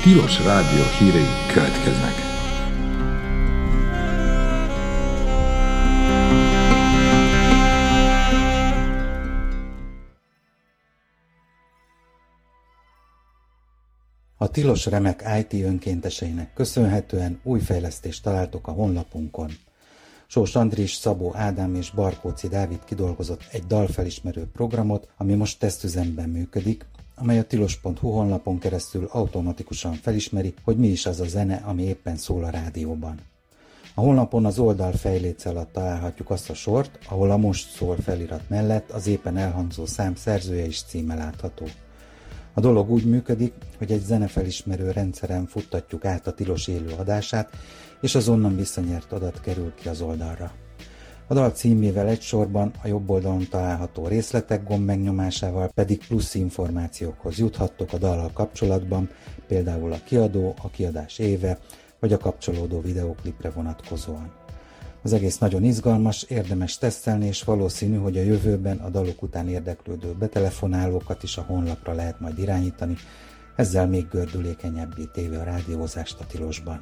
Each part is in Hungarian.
Tilos Rádió hírei következnek. A Tilos Remek IT önkénteseinek köszönhetően új fejlesztést találtok a honlapunkon. Sós Andris, Szabó Ádám és Barkóczy Dávid kidolgozott egy dalfelismerő programot, ami most tesztüzemben működik, amely a tilos.hu honlapon keresztül automatikusan felismeri, hogy mi is az a zene, ami éppen szól a rádióban. A honlapon az oldal fejléce alatt találhatjuk azt a sort, ahol a Most szól felirat mellett az éppen elhangzó szám szerzője és címe látható. A dolog úgy működik, hogy egy zenefelismerő rendszeren futtatjuk át a Tilos élő adását, és az onnan visszanyert adat kerül ki az oldalra. A dal címével egy sorban a jobb oldalon található részletek gomb megnyomásával pedig plusz információkhoz juthattok a dallal kapcsolatban, például a kiadó, a kiadás éve, vagy a kapcsolódó videóklipre vonatkozóan. Az egész nagyon izgalmas, érdemes tesztelni, és valószínű, hogy a jövőben a dalok után érdeklődő betelefonálókat is a honlapra lehet majd irányítani, ezzel még gördülékenyebbé téve a rádiózást a tilosban.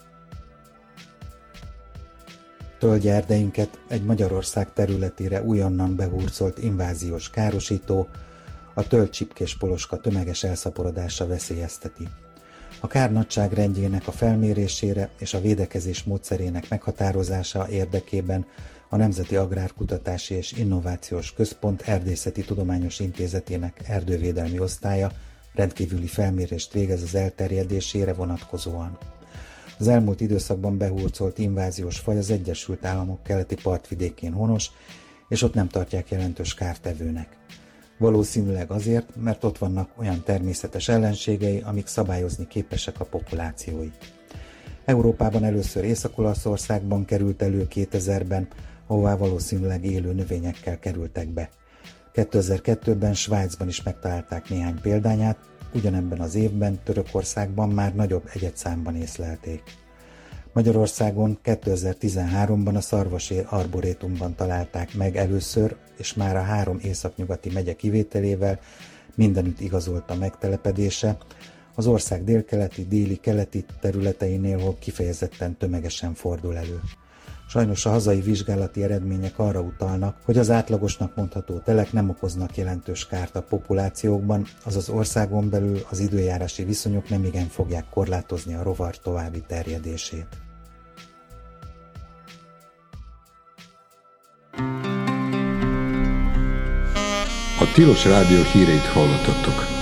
Tölgyerdeinket egy Magyarország területére újonnan behurcolt inváziós károsító, a tölgycsipkés poloska tömeges elszaporodása veszélyezteti. A kár nagyságrendjének a felmérésére és a védekezés módszerének meghatározása érdekében a Nemzeti Agrárkutatási és Innovációs Központ Erdészeti Tudományos Intézetének erdővédelmi osztálya rendkívüli felmérést végez az elterjedésére vonatkozóan. Az elmúlt időszakban behurcolt inváziós faj az Egyesült Államok keleti partvidékén honos, és ott nem tartják jelentős kártevőnek. Valószínűleg azért, mert ott vannak olyan természetes ellenségei, amik szabályozni képesek a populációit. Európában először Észak-Olaszországban került elő 2000-ben, ahová valószínűleg élő növényekkel kerültek be. 2002-ben Svájcban is megtalálták néhány példányát, ugyanebben az évben Törökországban már nagyobb egyedszámban észlelték. Magyarországon 2013-ban a Szarvasi Arborétumban találták meg először, és már a 3 északnyugati megye kivételével mindenütt igazolt a megtelepedése, az ország délkeleti, déli-keleti területeinél, hol kifejezetten tömegesen fordul elő. Sajnos a hazai vizsgálati eredmények arra utalnak, hogy az átlagosnak mondható telek nem okoznak jelentős kárt a populációkban, azaz országon belül az időjárási viszonyok nemigen fogják korlátozni a rovar további terjedését. A Tilos Rádió híreit hallottatok.